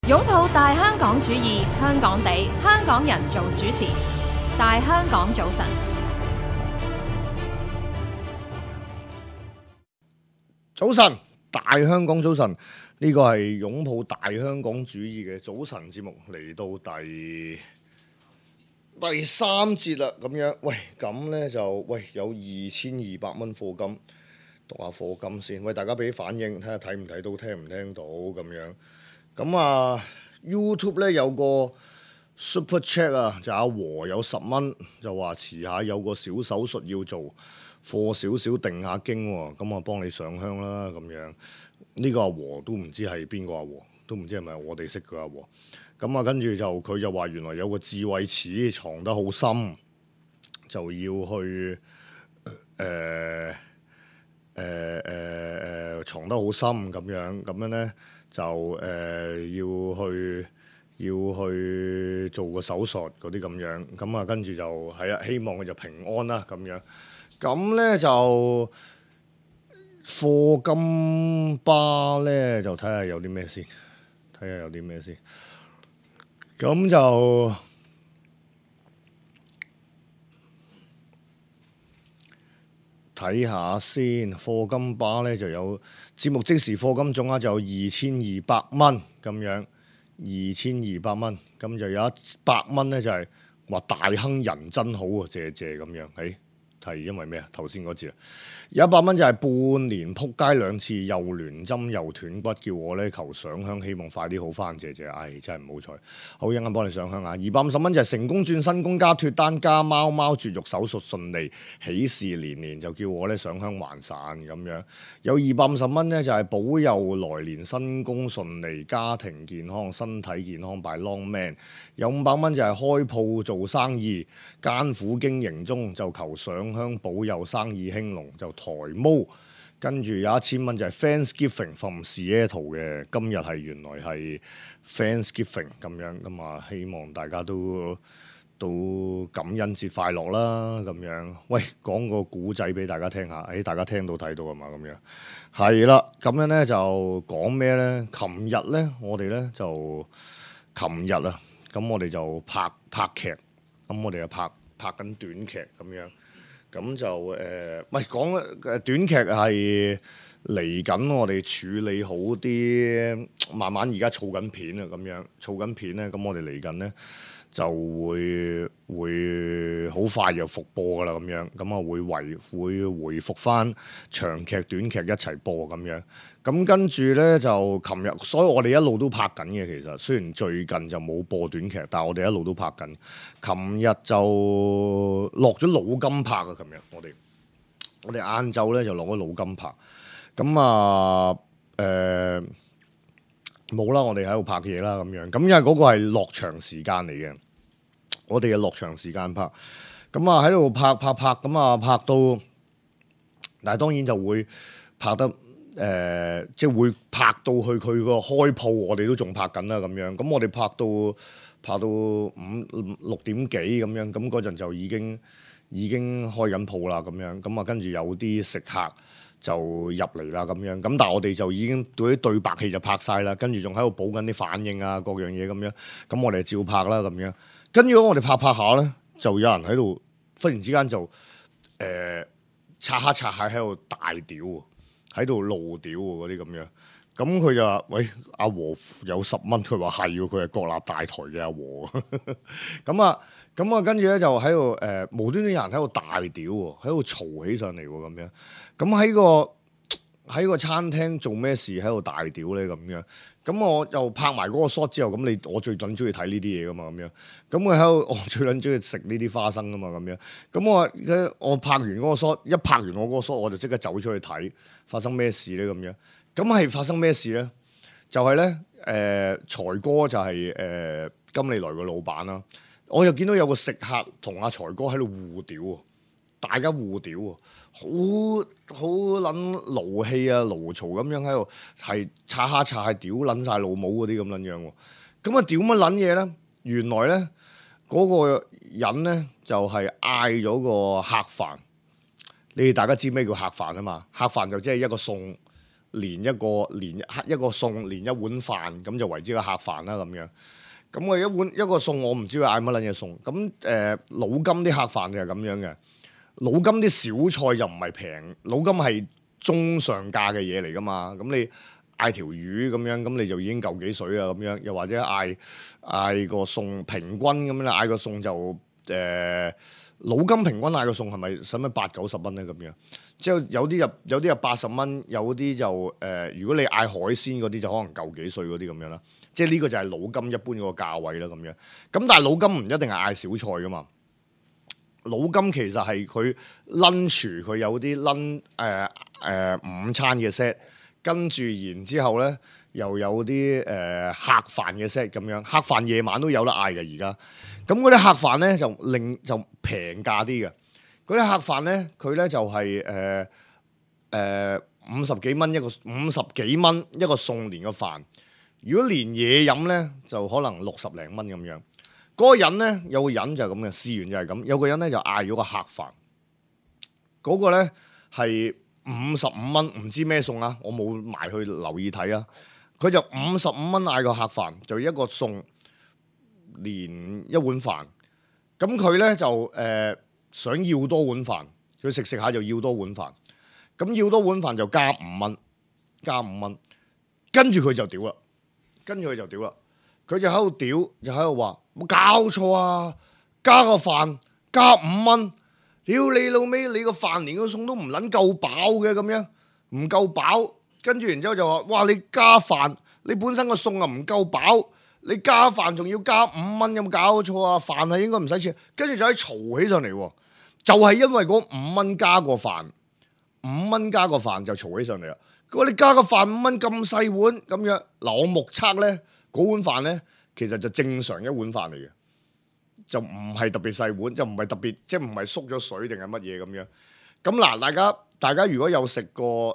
擁抱大香港主義，香港地，香港人做主持。大香港早晨， 早晨，大香港早晨，呢個係擁抱大香港主義嘅早晨節目，嚟到第三節啦。咁樣，喂，咁呢就有2200蚊課金，讀下課金先。喂，大家俾啲反應，睇下睇唔睇到，聽唔聽到咁樣。咁啊 YouTube 呢有個 Super Chat 啊，就阿和有10蚊，就話遲下有個小手術要做，課少少定下經喎，咁我幫你上香啦咁樣。呢個阿和都唔知係邊個阿和，都唔知係咪我哋識嘅阿和。咁啊，跟住就佢就話原來有個智慧齒藏得好深，就要去藏得好深咁樣咧就要去做個手術嗰啲咁樣。咁啊，跟住就係啊，希望佢就平安啦咁樣。咁咧就課金巴咧就睇下有啲咩先，咁就睇下先。課金巴咧就有節目即時課金總額就有2200蚊咁樣，2200蚊。咁就有100蚊咧就係話大亨人真好啊，謝謝咁樣。係因為咩啊？頭先嗰節有100蚊就係半年撲街2次，又亂針又斷骨，叫我咧求上香，希望快啲好翻，謝謝。唉，真係唔好彩。好，一陣間幫你上香啊！250蚊就係成功轉新工加脫單加貓貓絕育手術順利，喜事連連，就叫我咧上香還散咁樣。有250蚊咧就係保佑來年新工順利，家庭健康，身體健康 by long man。有500蚊就係開鋪做生意，艱苦經營中，就求上香保佑生意興隆，就抬毛。跟住有1000蚊就係 Thanksgiving from Seattle 嘅，今日係原來係 Thanksgiving 咁樣。咁啊，希望大家都感恩節快樂啦咁樣。喂，講個古仔俾大家聽下，大家聽到睇到啊嘛咁樣。係啦，咁樣咧就講咩咧？琴日咧我哋咧就咁我哋就拍劇，咁我哋就拍緊短劇咁樣。咁就講短劇係嚟緊，我哋處理好啲，慢慢而家儲緊片啊，咁樣儲緊片咧，咁我哋嚟緊咧就會好快就復播噶啦，咁樣咁啊會回復翻長劇短劇一齊播咁樣。咁跟住咧就琴日，所以我哋一路都拍緊嘅。其實雖然最近就冇播短劇，但係我哋一路都拍緊。琴日就落咗老金拍啊！琴日我哋晏晝咧就落咗老金拍。咁啊冇啦，我哋喺度拍嘢啦咁樣。咁因為嗰個係落場時間嚟嘅，我哋嘅落場時間拍。咁啊喺度拍，咁啊拍到，但係當然就會拍得。即係會拍到去佢個開鋪，我哋都仲拍緊啦咁樣。咁我哋拍到6點幾咁樣，咁嗰陣就已經開緊鋪啦咁樣。咁啊跟住有啲食客就入嚟啦咁樣。咁但係我哋就已經對啲對白戲就拍晒啦，跟住仲喺度補緊啲反應啊各樣嘢咁樣。咁我哋照拍啦咁樣。跟住我哋拍下咧，就有人喺度忽然之間就擦下喺度大屌喎，喺度露屌喎嗰啲咁樣。咁佢就話：喂，阿和有10蚊，佢話係喎，佢係國立大台嘅阿和。咁啊，跟住咧就喺度無端端有人喺度大屌喎，喺度嘈起上嚟喎咁樣。咁喺個餐廳做咩事喺度大屌咧咁樣？咁我就拍埋嗰個 shot 之後，我最撚中意睇呢啲嘢噶嘛咁樣。咁佢喺度，我最撚中意食呢啲花生噶嘛咁樣。咁我拍完嗰個 shot，一拍完我嗰個 shot，我就即刻走出去睇發生咩事咧咁樣。咁係發生咩事咧？就係咧財哥就係金利來個老闆啦。我又見到有個食客同阿財哥喺度互屌喎，大家互屌喎。好撚勞氣啊，勞嘈咁樣喺度，係擦下屌撚晒老母嗰啲咁撚樣喎。咁啊屌乜撚嘢咧？原來咧嗰個人咧就係嗌咗個客飯。你哋大家知咩叫客飯啊嘛？客飯就即係一個餸連一個餸，連一碗飯，咁就為之個客飯啦咁樣。咁我一個餸，我唔知佢嗌乜撚嘢餸。咁老金啲客飯就係咁樣嘅。老金啲小菜就唔係平，老金係中上價嘅嘢嚟噶嘛。咁你嗌條魚咁樣，咁你就已經夠幾水啦咁樣。又或者嗌個餸平均咁樣，嗌個餸就老金平均嗌個餸係咪使乜80-90蚊咧咁樣？即係有啲就80蚊，有啲就如果你嗌海鮮嗰啲就可能夠幾水嗰啲咁樣啦。即係呢個就係老金一般嗰個價位啦咁樣。咁但係老金唔一定係嗌小菜噶嘛。老金其實係佢 lunch 佢有啲午餐嘅 set， 跟住然之後咧又有啲客飯嘅 set 咁樣。客飯夜晚都有得嗌嘅而家。咁嗰啲客飯咧就平價啲嘅。嗰啲客飯咧佢咧就係50幾蚊一個餸連個飯。如果連嘢飲咧就可能60零蚊咁樣。嗰個人咧有個人就係咁嘅，試完就係咁。有個人咧就嗌咗個客飯，嗰個咧係55蚊，唔知咩餸啊，我冇埋去留意睇啊。佢就55蚊嗌個客飯，就一個餸連一碗飯。咁佢咧就想要多碗飯，佢食下就要多碗飯。咁要多碗飯就加5蚊，跟住佢就屌啦，佢就喺度屌，就喺度話冇搞錯啊！加個飯加5蚊，屌你老味，你個飯連個餸都唔撚夠飽嘅咁樣，唔夠飽。跟住然之後就話：哇！你加飯，你本身個餸啊唔夠飽，你加飯仲要加5蚊，有冇搞錯啊？飯係應該唔使錢。跟住就喺嘈起上嚟喎，就係因為嗰5蚊加個飯就嘈起上嚟啦。佢話你加個飯5蚊咁細碗咁樣，嗱我目測咧。嗰碗飯咧，其實就正常一碗飯嚟嘅，就唔係特別細碗，就唔係特別，即係唔係縮咗水定係乜嘢咁樣。咁嗱，大家如果有食過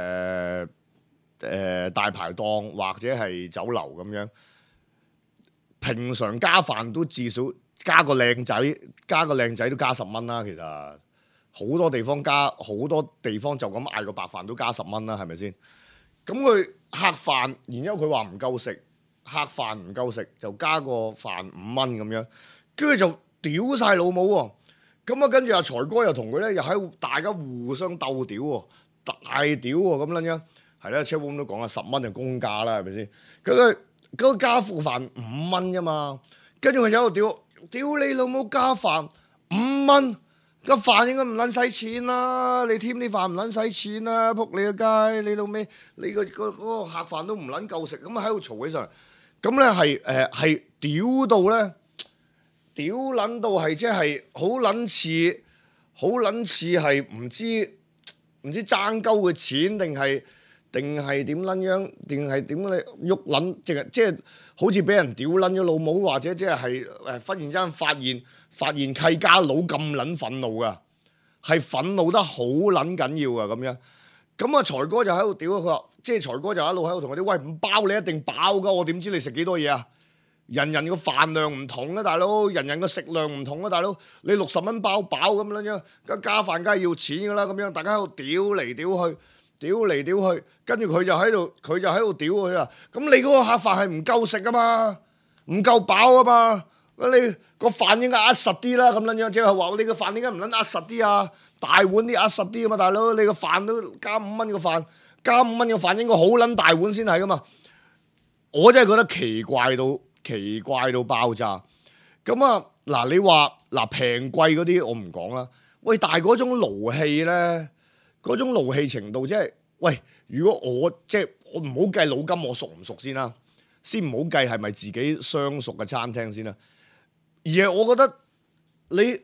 大排檔或者係酒樓咁樣，平常加飯都至少加個靚仔都加10蚊啦。其實好多地方就咁嗌個白飯都加10蚊啦，係咪先？咁佢客飯，然之後佢話唔夠食。客飯唔夠食就加個飯5蚊咁樣，跟住就屌晒老母喎。咁啊，跟住阿財哥又同佢咧又喺大家互相鬥屌喎，大屌喎咁撚樣。係啦，車公都講啦，10蚊就公價啦，係咪先？嗰個加副飯5蚊啫嘛，跟住佢喺度屌你老母加飯5蚊，個飯應該唔撚使錢啦，你添啲飯唔撚使錢啦，仆你個街，你老味，你個客飯都唔撚夠食，咁啊喺度嘈起上嚟。咁咧係屌到咧，屌撚到係即係好撚似係唔知爭鳩嘅錢定係點撚樣，定係點你喐撚，即係好似俾人屌撚咗老母，或者即係忽然之間發現契家佬咁撚憤怒噶，係憤怒得好撚緊要噶咁樣。咁啊，財哥就喺度屌佢話，即係財哥就一路喺度同佢哋喂，唔包你一定飽噶，我點知你食幾多嘢啊？人個飯量唔同啊，大佬，人個食量唔同啊，大佬，你60蚊包飽咁樣，加飯梗係要錢噶啦，咁樣大家喺度屌嚟屌去，跟住佢就喺度屌佢啊！咁你嗰個客飯係唔夠食噶嘛，唔夠飽啊嘛，你個飯應該壓實啲啦，咁樣即係話你個飯點解唔撚壓實啲啊？大碗啲壓實啲啊嘛，大佬，你個飯都加5蚊個飯，加5蚊個飯應該好撚大碗先係噶嘛。我真係覺得奇怪到爆炸。咁啊，嗱你話嗱平貴嗰啲我唔講啦。喂，但係嗰種勞氣咧，嗰種勞氣程度即係，喂，如果我唔好計老金我熟唔熟先啦，先唔好計係咪自己相熟嘅餐廳先啦。而係我覺得你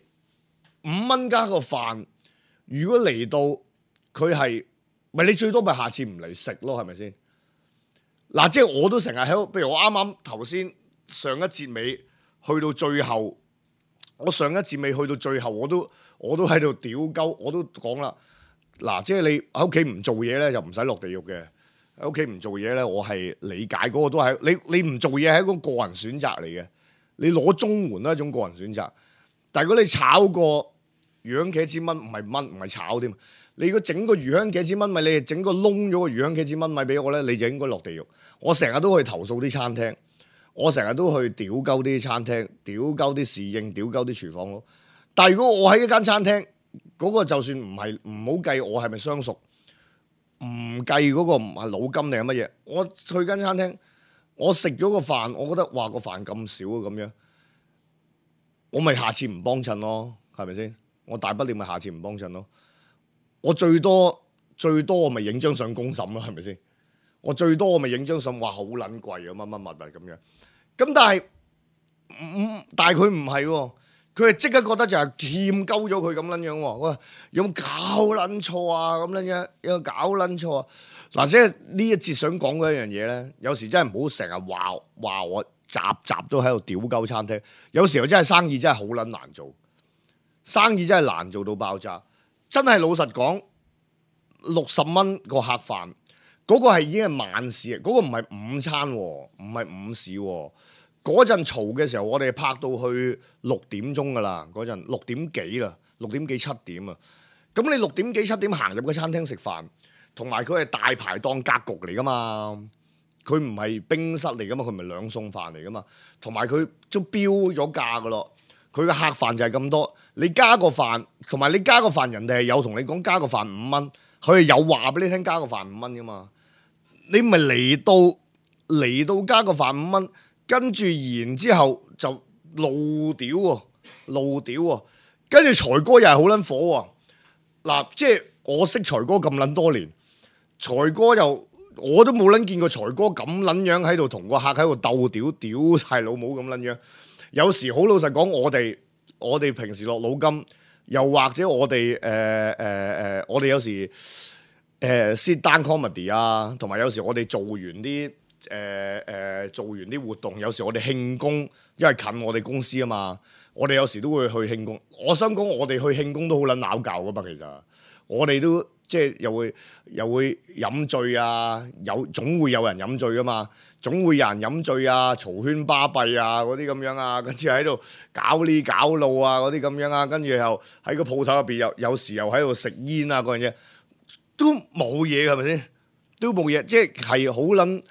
5蚊加個飯。如果嚟到佢係，咪你最多咪下次唔嚟食咯，係咪先？嗱，即係我都成日喺度，譬如我啱啱頭先上一節尾去到最後，我上一節尾去到最後，我都喺度屌鳩，我都講啦。嗱，即係你喺屋企唔做嘢咧，就唔使落地獄嘅。喺屋企唔做嘢咧，我係理解嗰個都係你唔做嘢係一個個人選擇嚟嘅。你攞綜援係一種個人選擇，但係如果你炒個洋茄子蚊唔係炒添， 你如果整個魚香茄子燜米，你係整個窿咗個魚香茄子燜米俾我咧，你就應該落地獄。我成日都去投訴啲餐廳，我成日都去屌鳩啲餐廳，屌鳩啲侍應，屌鳩啲廚房佬。但係如果我喺一間餐廳，嗰個就算唔好計我係咪相熟，唔計嗰個唔係老金定係乜嘢，我去間餐廳，我食咗個飯，我覺得哇個飯咁少啊咁樣，我咪下次唔幫襯咯，係咪先？我大不了咪下次唔幫襯咯。我最多我咪影張相公審咯，係咪先？我最多我咪影張相，哇好撚貴啊乜乜物啊咁樣。咁但係佢唔係喎，佢係即刻覺得就係欠鳩咗佢咁撚樣喎。哇有冇搞撚錯啊咁撚樣？有冇搞撚錯啊？嗱，即係呢一節想講嗰一樣嘢咧，有時真係唔好成日話我集都喺度屌鳩餐廳。有時候真係生意真係好撚難做，生意真係難做到爆炸。真係老實講，60蚊個客飯，嗰個係已經係晚市，嗰個唔係午餐喎，唔係午市喎。嗰陣嘈嘅時候，我哋拍到去6點鐘噶啦，嗰陣6點幾啦，6點幾7點啊。咁你6點幾7點行入個餐廳食飯，同埋佢係大排檔格局嚟噶嘛，佢唔係冰室嚟噶嘛，佢唔係兩餸飯嚟噶嘛，同埋佢都標咗價噶咯。佢嘅客飯就係咁多，你加個飯，同埋你加個飯，人哋係有同你講加個飯5蚊，佢係有話俾你聽加個飯5蚊噶嘛。你咪嚟到加個飯5蚊，跟住然之後就怒屌喎，跟住財哥又係好撚火喎。嗱，即係我識財哥咁撚多年，財哥我都冇撚見過財哥咁撚樣喺度同個客喺度鬥屌晒老母咁撚樣。有時好老實講，我哋平時落老金，又或者我哋我哋有時sit down comedy 啊，同埋有時我哋做完啲活動，有時我哋慶功，因為近我哋公司啊嘛，我哋有時都會去慶功。我想講，我哋去慶功都好撚鬧交噶嘛，其實我哋都即係又會飲醉啊，總會有人飲醉噶嘛。總會有人飲醉啊、嘈喧巴閉啊嗰啲咁樣啊，跟住喺度搞呢搞路啊嗰啲咁樣啊，跟住又喺個鋪頭入邊有時又喺度食煙啊嗰樣嘢，都冇嘢係咪先？都冇嘢，即係好撚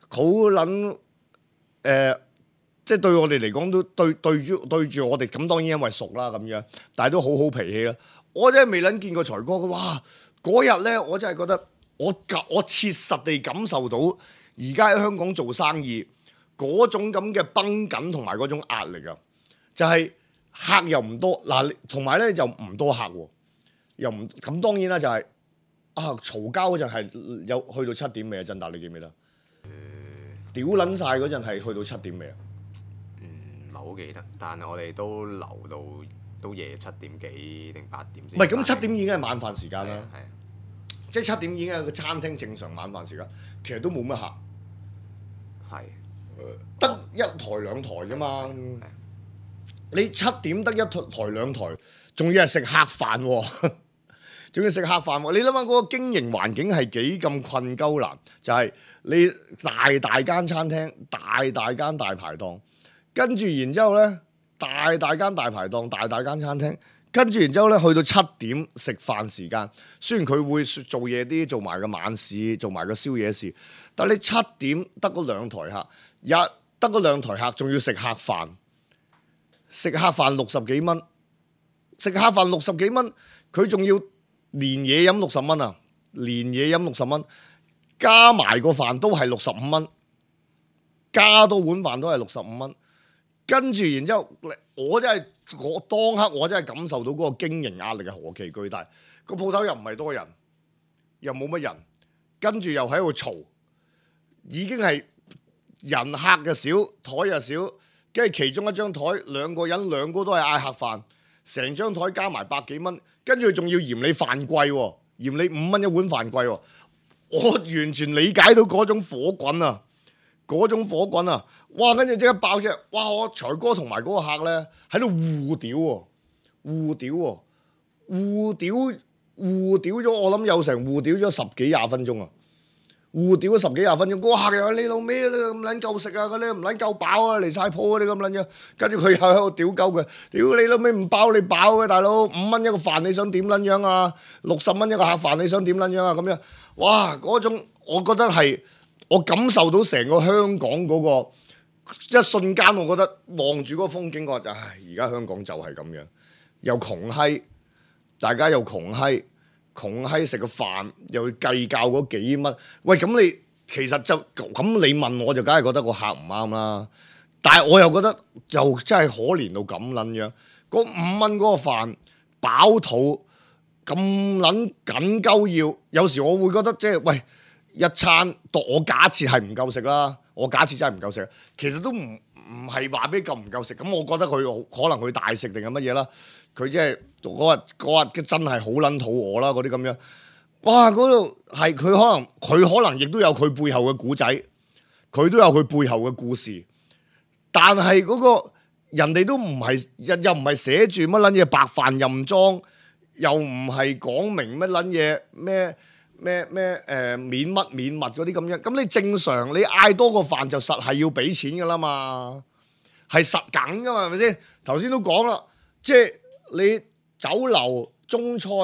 即係對我哋嚟講都對住我哋咁，當然因為熟啦咁樣，但係都好脾氣啦。我真係未撚見過財哥，哇！嗰日咧，我真係覺得我切實地感受到。而家喺香港做生意嗰種咁嘅繃緊同埋嗰種壓力啊，就係客又唔多嗱，同埋咧又唔多客喎，又唔咁當然啦，就係嘈交嗰陣係有去到7點未啊？振達你記唔記得？屌撚晒嗰陣係去到7點未啊？ 唔係好記得，但係我哋都留到都夜7點幾定8點先。 唔係咁7點已經係晚飯時間啦， 係即係7點已經係個餐廳正常晚飯時間，其實都冇乜客。 係得一台兩台啫嘛，你7點得一台兩台，仲要係食客飯喎，仲要食客飯喎。你諗下嗰個經營環境係幾咁困鳩難？就係你大間餐廳，大間大排檔，跟住然之後咧，大間大排檔，大間餐廳。跟住然之後咧，去到7點食飯時間，雖然佢會做嘢啲，做埋個晚市，做埋個宵夜市，但係你7點得嗰2台客，得嗰2台客，仲要食客飯，食客飯60幾蚊，食客飯60幾蚊，佢仲要連嘢飲60蚊啊，連嘢飲60蚊，加埋個飯都係65蚊，加多碗飯都係65蚊，跟住然之後，當刻我真係感受到嗰個經營壓力係何其巨大，個鋪頭又唔係多人，又冇乜人，跟住又喺度嘈，已經係人客嘅少，台又少，跟住其中一張台2個人2個都係嗌客飯，成張台加埋100幾蚊，跟住仲要嫌你飯貴喎，嫌你5蚊一碗飯貴喎，我完全理解到嗰種火滾啊！嗰種火滾啊！哇！跟住即刻爆出嚟！哇！我財哥同埋嗰個客咧喺度互屌喎，互屌咗，我諗有成互屌咗10幾20分鐘啊！ 互屌咗10幾20分鐘，嗰個客人話你老味你咁撚夠食啊，嗰啲唔撚夠飽啊，離晒譜嗰啲咁撚樣，跟住佢又喺度屌鳩佢，屌你老味唔飽你飽嘅大佬，5蚊一個飯你想點撚樣啊？60蚊一個客飯你想點撚樣啊？咁樣，哇嗰種我覺得係我感受到成個香港嗰個一瞬間，我覺得望住嗰個風景，我話唉而家香港就係咁樣，又窮閪，大家又窮閪食個飯又要計較嗰幾蚊，喂咁你其實就咁你問我就梗係覺得個客唔啱啦，但係我又覺得又真係可憐到咁撚樣，嗰5蚊嗰個飯飽肚咁撚緊鳩要，有時我會覺得即係喂一餐我假設係唔夠食啦，我假設真係唔夠食，其實都唔係話俾夠唔夠食，咁我覺得佢可能佢大食定係乜嘢啦。佢即係嗰日真係好撚肚餓啦，嗰啲咁樣，哇！嗰度係佢可能亦都有佢背後嘅故仔，佢都有佢背後嘅故事，但係嗰個人哋都唔係又唔係寫住乜撚嘢白飯任裝，又唔係講明乜撚嘢咩免乜免物嗰啲咁樣，咁你正常你嗌多個飯就實係要俾錢噶啦嘛，係實梗噶嘛，係咪先？頭先都講啦，即係。你酒樓中菜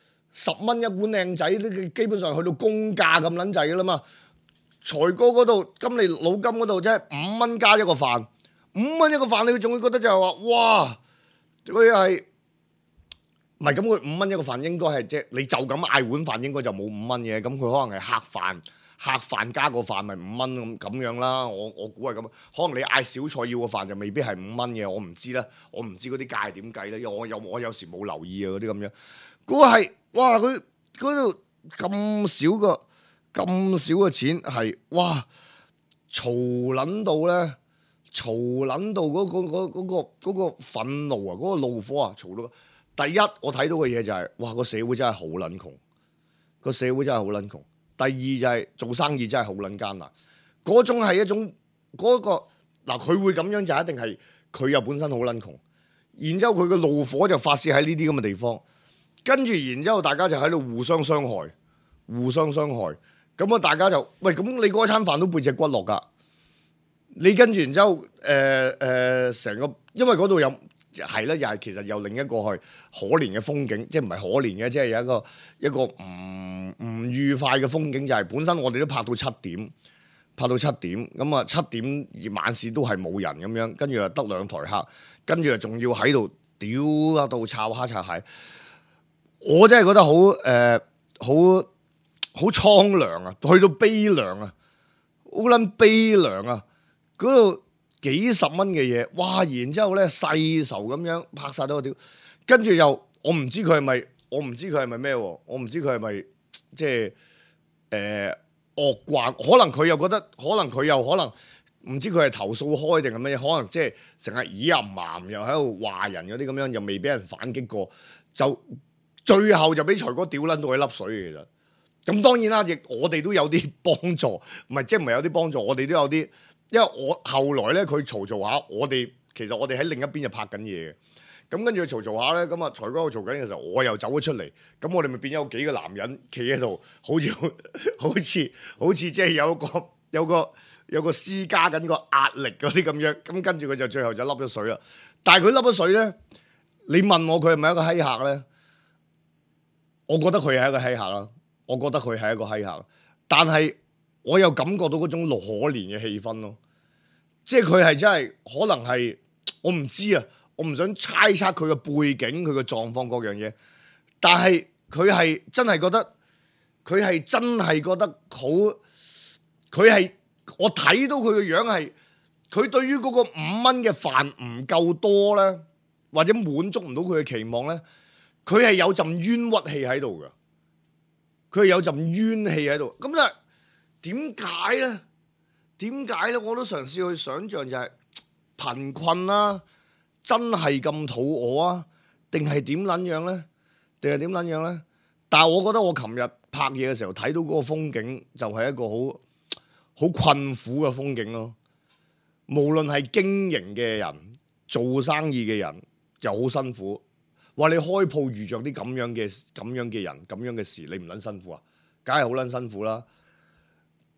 10蚊一碗靚仔，你基本上去到公價咁撚滯噶啦嘛。財哥嗰度，金利老金嗰度啫，5蚊加一個飯，5蚊一個飯，你仲會覺得就係話，哇！佢係唔係咁？佢5蚊一個飯應該係即係你就咁嗌碗飯，應該就冇5蚊嘅。咁佢可能係客飯加個飯咪5蚊咁樣啦，我估係咁。可能你嗌小菜要個飯就未必係5蚊嘅，我唔知啦，我唔知嗰啲價係點計咧，因為我有時冇留意啊嗰啲咁樣。嗰個係哇，佢嗰度咁少嘅錢係哇嘈撚到咧，嘈撚到嗰個憤怒啊，嗰個怒火啊，嘈到。第一我睇到嘅嘢就係哇個社會真係好撚窮，個社會真係好撚窮。第二就係做生意真係好撚艱難，嗰種係一種嗰個嗱，佢會咁樣就一定係佢又本身好撚窮，然之後佢嘅怒火就發泄喺呢啲咁嘅地方，跟住然之後大家就喺度互相傷害，咁啊大家就喂咁你嗰餐飯都背脊骨落㗎，你跟住然之後成個因為嗰度有。係啦，又係其實又另一個係可憐嘅風景，即係唔係可憐嘅，即係有一個唔愉快嘅風景，就係本身我哋都拍到7點，咁啊7點晚市都係冇人咁樣，跟住又得2台客，跟住又仲要喺度屌啊到炒蝦拆蟹，我真係覺得好蒼涼啊，去到悲涼啊，好撚悲涼啊，嗰度。幾十蚊嘅嘢，哇！然之後咧世仇咁樣拍晒到個屌，跟住又我唔知佢係咪，我唔知佢係咪咩喎，我唔知佢係咪即係惡慣，可能佢又覺得，可能佢又可能唔知佢係投訴開定係乜嘢，可能即係成日耳暗嫲又喺度話人嗰啲咁樣，又未俾人反擊過，就最後就俾財哥屌撚到佢粒水嘅其實。咁當然啦，亦我哋都有啲幫助，唔係即係唔係有啲幫助，我哋都有啲。因為我後來咧，佢嘈下，其實我哋喺另一邊就拍緊嘢嘅。咁跟住佢嘈下咧，咁啊財哥喺度嘈緊嘅時候，我又走咗出嚟。咁我哋咪變咗幾個男人企喺度，好似即係有個施加緊個壓力嗰啲咁樣。咁跟住佢就最後就笠咗水啦。但係佢笠咗水咧，你問我佢係咪一個閪客咧？我覺得佢係一個閪客啦。但係我又感覺到嗰種可憐嘅氣氛咯，即係佢係真係可能係我唔知啊，我唔想猜測佢嘅背景、佢嘅狀況各樣嘢，但係佢係真係覺得好，佢係我睇到佢嘅樣係，佢對於嗰個5蚊嘅飯唔夠多咧，或者滿足唔到佢嘅期望咧，佢係有陣冤屈氣喺度㗎，咁就。點解咧？我都嘗試去想像就係貧困啦，真係咁肚餓啊？定係點撚樣咧？但係我覺得我琴日拍嘢嘅時候睇到嗰個風景，就係一個好困苦嘅風景咯。無論係經營嘅人、做生意嘅人，又好辛苦。話你開鋪遇着啲咁樣嘅人、咁樣嘅事，你唔撚辛苦啊？梗係好撚辛苦啦。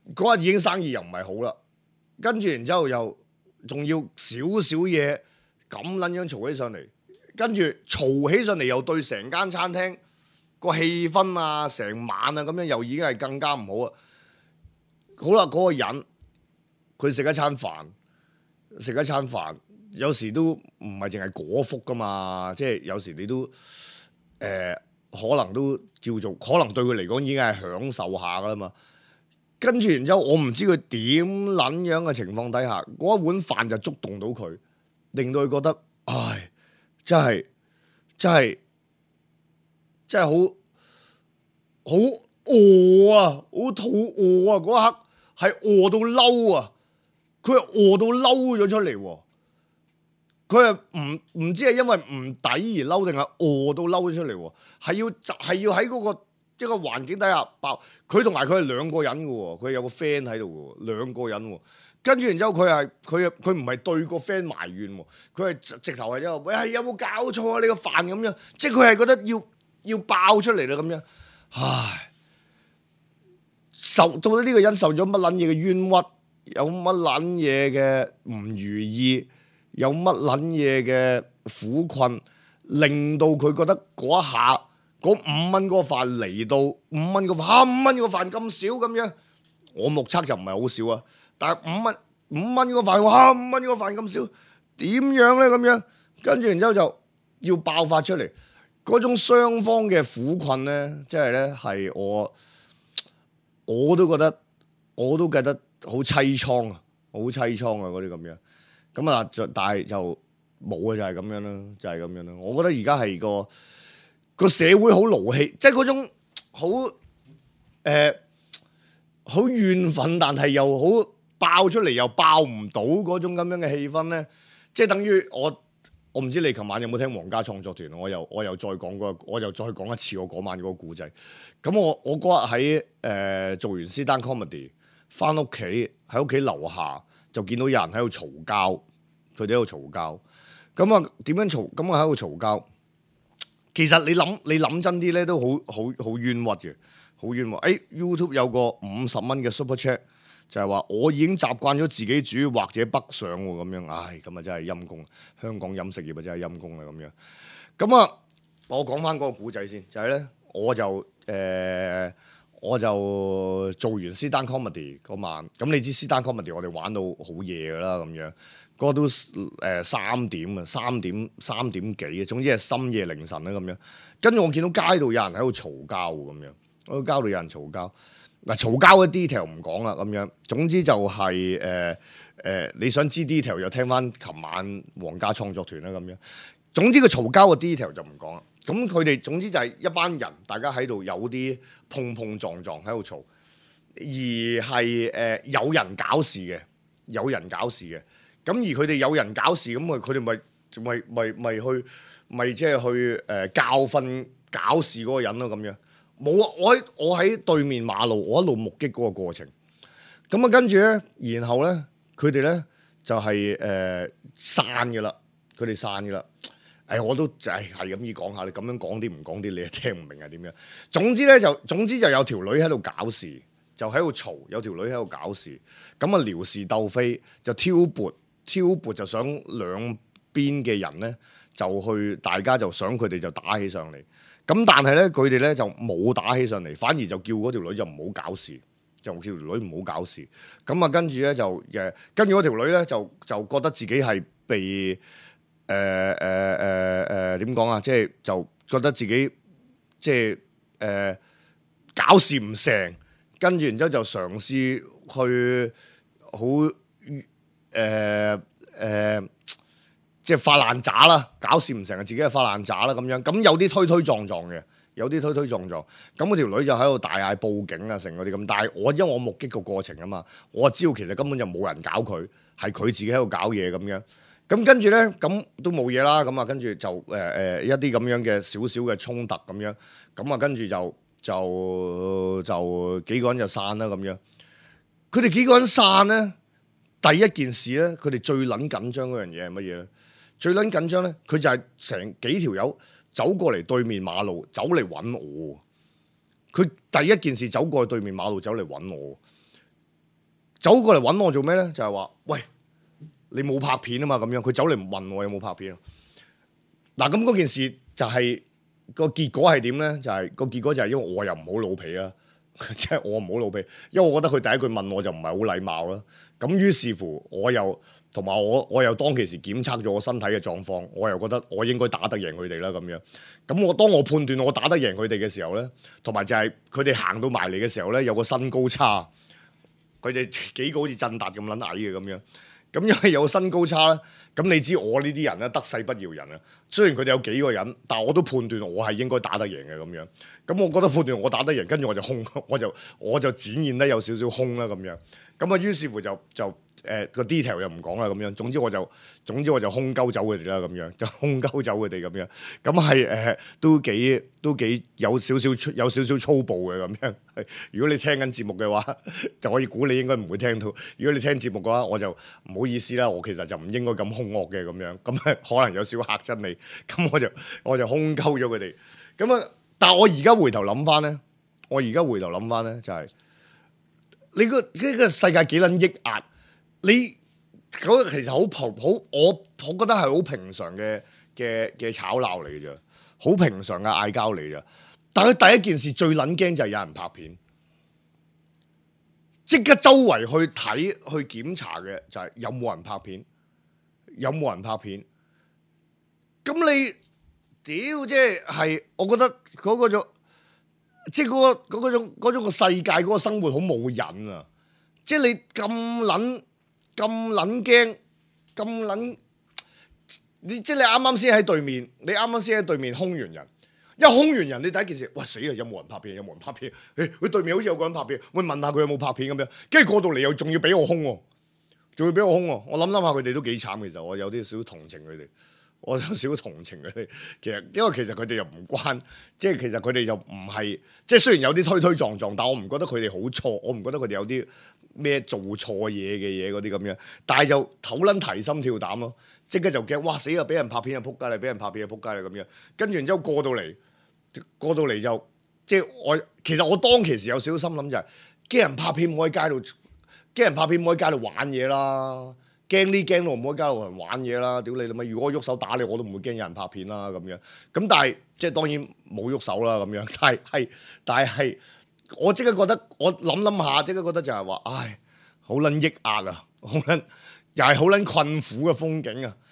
嗰日已經生意又唔係好啦，跟住然之後又仲要少少嘢咁撚樣嘈起上嚟，跟住嘈起上嚟又對成間餐廳個氣氛啊，成晚啊咁樣又已經係更加唔好啊！好啦，嗰個人佢食一餐飯，有時都唔係淨係果腹噶嘛，即係有時你都可能都叫做，可能對佢嚟講已經係享受下噶啦嘛。跟住然之後，我唔知佢點撚樣嘅情況底下，嗰一碗飯就觸動到佢，令到佢覺得，唉，真係好餓啊，好肚餓啊！嗰一刻係餓到嬲啊，佢係餓到嬲咗出嚟喎。佢係唔知係因為唔抵而嬲，定係餓到嬲咗出嚟喎？係要喺嗰個一個環境底下爆。佢同埋佢係兩個人嘅喎，佢有個 friend 喺度嘅喎，兩個人喎。跟住然之後佢唔係對個 friend 埋怨喎，佢係直頭係因為喂有冇搞錯啊？你個飯咁樣，即係佢係覺得要爆出嚟啦咁樣。唉，到底呢個人受咗乜撚嘢嘅冤屈，有乜撚嘢嘅唔如意，有乜撚嘢嘅苦困，令到佢覺得嗰一下嗰5蚊嗰個飯嚟到5蚊個飯，5蚊個飯咁少咁樣，我目測就唔係好少啊。但係5蚊個飯，哇5蚊個飯咁少，點樣咧咁樣？跟住然之後就要爆發出嚟，嗰種雙方嘅苦困咧，即係咧係我都覺得好凄愴啊，好凄愴啊嗰啲咁樣。咁啊，但係就冇啊，就係咁樣啦，就係咁樣啦。我覺得而家係個社會好勞氣，即係嗰種好怨憤，但係又好爆出嚟又爆唔到嗰種咁樣嘅氣氛咧，即係等於我唔知你琴晚有冇聽皇家創作團，我又再講一次我嗰晚嗰個故仔。咁我嗰日喺做完私單 comedy 翻屋企，喺屋企樓下就見到有人喺度嘈交，佢哋喺度嘈交。咁啊點樣嘈？咁啊喺度嘈交。其實你諗真啲咧，都好冤屈嘅，好冤屈。YouTube 有個50蚊嘅 super chat，就係話我已經習慣咗自己煮或者北上喎咁樣。唉，咁啊真係陰公，香港飲食業啊真係陰公啦咁樣。咁啊，我講翻嗰個古仔先，就係咧，我就做完私單 comedy 嗰晚，咁你知私單 comedy 我哋玩到好夜噶啦咁樣，嗰個都3點啊，3點幾啊，總之係深夜凌晨啦咁樣。跟住我見到街度有人喺度嘈交咁樣，我街度有人嘈交。嗱，嘈交嘅 detail 唔講啦咁樣，總之就係你想知 detail 就聽翻琴晚皇家創作團啦咁樣。總之個嘈交嘅 detail 就唔講啦。咁佢哋總之就係一班人，大家喺度有啲碰撞喺度嘈，而係有人搞事嘅，咁而佢哋有人搞事，咁佢哋咪即係去教訓搞事嗰個人咯咁樣。冇啊！我喺對面馬路，我一路目擊嗰個過程。咁啊，跟住咧，然後咧，佢哋咧就係散嘅啦。佢哋散嘅啦。我都係咁意講下，你咁樣講啲唔講啲，你又聽唔明係點樣？總之就有條女喺度搞事，就喺度嘈，有條女喺度搞事。咁啊，撩事鬥非，就挑撥，就想兩邊嘅人咧，就去大家就想佢哋就打起上嚟。咁但係咧，佢哋咧就冇打起上嚟，反而就叫嗰條女就唔好搞事，就叫條女唔好搞事。咁啊，跟住咧就跟住嗰條女咧就覺得自己係被點講啊？即係就覺得自己即係搞事唔成，跟住然之後就嘗試去好即係發爛渣啦，搞事唔成，自己係發爛渣啦咁樣。咁有啲推撞嘅，咁嗰條女就喺度大嗌報警啊，成嗰啲咁。但係因為我目擊個過程啊嘛，我知道其實根本就冇人搞佢，係佢自己喺度搞嘢咁樣。咁跟住咧，咁都冇嘢啦。咁啊，跟住就一啲咁樣嘅少少嘅衝突咁樣。咁啊，跟住就幾個人就散啦咁樣。佢哋幾個人散咧，第一件事咧，佢哋最撚緊張嗰樣嘢係乜嘢咧？最撚緊張咧，佢就係成幾條友走過嚟對面馬路，走嚟揾我。佢第一件事走過去對面馬路走嚟揾我。 走過嚟揾我做咩咧？就係話喂，你冇拍片啊嘛，咁樣佢走嚟問我有冇拍片。嗱，咁嗰件事就係個結果係點咧？就係個結果就係因為我又唔好老皮啊，即係我唔好老皮，因為我覺得佢第一句問我就唔係好禮貌啦。咁於是乎我又同埋我又當其時檢測咗我身體嘅狀況，我又覺得我應該打得贏佢哋啦咁樣。咁當我判斷我打得贏佢哋嘅時候咧，同埋就係佢哋行到埋嚟嘅時候咧，有個身高差，佢哋幾個好似震達咁撚矮嘅咁樣。咁因為有個身高差咧，咁你知我呢啲人咧得勢不饒人啊。雖然佢哋有幾個人，但我都判斷我係應該打得贏嘅咁樣。咁我覺得判斷我打得贏，跟住我就兇，我就展現得有少少兇啦咁樣。咁啊，於是乎就個 detail 又唔講啦咁樣。總之我就兇鳩走佢哋啦咁樣，就兇鳩走佢哋咁樣。咁係都幾有少少粗暴嘅咁樣。如果你聽緊節目嘅話，就可以估你應該唔會聽到。如果你聽節目嘅話，我就唔好意思啦。我其實就唔應該咁兇惡嘅咁樣。咁可能有少嚇親你。咁我就兇鳩咗佢哋。咁啊，但係我而家回頭諗翻咧，就係、你個呢個世界幾撚抑壓？你嗰其實好，我覺得係好平常嘅吵鬧嚟嘅啫，好平常嘅嗌交嚟嘅。但係第一件事最撚驚就係有人拍片，即刻周圍去睇去檢查嘅就係有冇人拍片，咁你屌即係我覺得嗰種即係嗰種個世界嗰個生活好冇癮啊！即係你咁撚驚，你即係你啱啱先喺對面，兇完人，一兇完人，你第一件事，喂死啊！有冇人拍片？佢對面好似有個人拍片，喂問下佢有冇拍片咁樣，跟住過到嚟又仲要俾我兇喎，我諗下佢哋都幾慘，其實我有啲少同情佢哋。我有少少同情佢哋，因為其實佢哋又唔關，即係其實佢哋又唔係，即係雖然有啲推撞，但我唔覺得佢哋好錯，我唔覺得佢哋有啲咩做錯嘢嘅嘢嗰啲咁樣，但係就好撚提心跳膽咯，即刻就驚，哇死啊！俾人拍片啊撲街啦，俾人拍片啊撲街啦咁樣，跟住然之後過到嚟就即係其實我當其時有少少心諗就係驚人拍片唔可以街度玩嘢啦。驚到唔可以交流人玩嘢啦！屌你老味！如果我喐手打你，我都唔會驚有人拍片啦咁樣。咁但係即係當然冇喐手啦咁樣。但係我即刻覺得，我諗下，即刻覺得就係話，唉，好撚抑壓啊！又係好撚困苦嘅風景啊！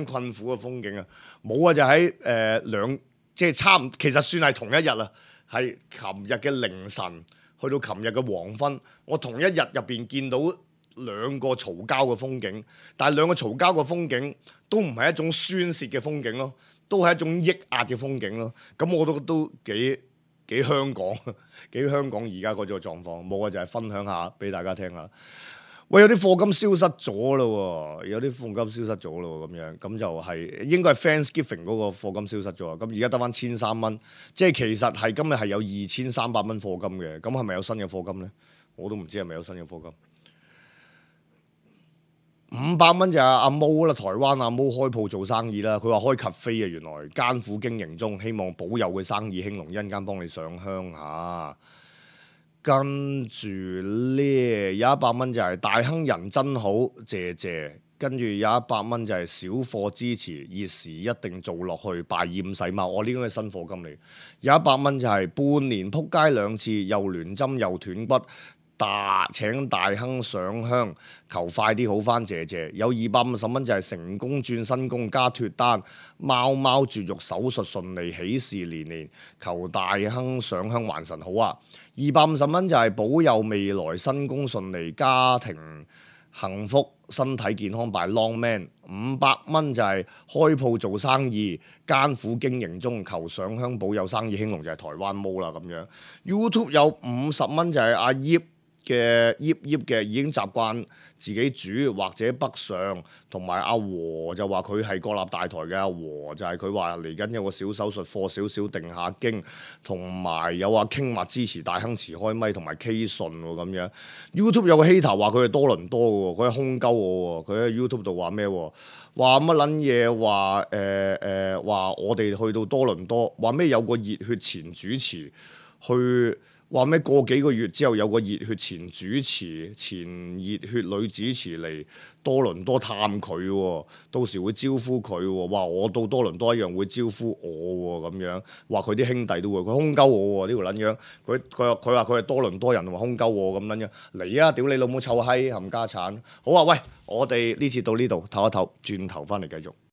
冇啊！就喺即係其實算係同一日啊，係琴日嘅凌晨去到琴日嘅黃昏，我同一日入邊見到兩個嘈交嘅風景，但係兩個嘈交嘅風景都唔係一種宣洩嘅風景咯，都係一種抑壓嘅風景咯。咁我都幾香港而家嗰個狀況，冇啊，就係分享下俾大家聽下。喂，有啲課金消失咗咯，咁樣咁就係應該係 Thanksgiving 嗰個課金消失咗，咁而家得翻1300蚊，即係其實係今日係有2300蚊課金嘅，咁係咪有新嘅課金咧？我都唔知係咪有新嘅課金。500蚊就係阿毛啦，台灣阿毛開鋪做生意啦，佢話開 cafe 啊，原來艱苦經營中，希望保佑佢生意興隆，一陣間幫你上香嚇。跟住咧有100蚊就係大亨人真好，謝謝。跟住有100蚊就係小貨支持，熱時一定做落去，拜厭世貓。我呢個係新貨金嚟。有100蚊就係半年撲街2次，又亂針又斷骨。請大亨上香，求快啲好返，謝謝。有250蚊就係成功轉新工加脫單，貓絕育手術順利，喜事連連，求大亨上香還神好啊。250蚊就係保佑未來新工順利，家庭幸福，身體健康，by Long Man。500蚊就係開鋪做生意，艱苦經營中，求上香保佑生意興隆，就係台灣毛啦咁樣。YouTube 有50蚊就係阿葉嘅已經習慣自己煮或者北上，同埋阿和就話佢係國立大台嘅阿和，就係佢話嚟緊有個小手術課少少定下經，同埋有話傾話支持大亨持開咪同埋 K 信喎咁樣。YouTube 有個 hater 話佢係多倫多嘅喎，佢係空鳩我喎，佢喺 YouTube 度話咩喎？話乜撚嘢？話我哋去到多倫多，話咩有個熱血前主持去話咩過幾個月之後有個熱血前主持、前熱血女主持嚟多倫多探佢喎，到時會招呼佢喎。話我到多倫多一樣會招呼我喎，咁樣話佢啲兄弟都會，佢兇鳩我喎，呢條撚樣，佢話佢係多倫多人，話兇鳩我咁撚樣嚟啊！屌你老母臭閪冚家產！好啊，喂，我哋呢次到呢度唞一唞，轉頭翻嚟繼續。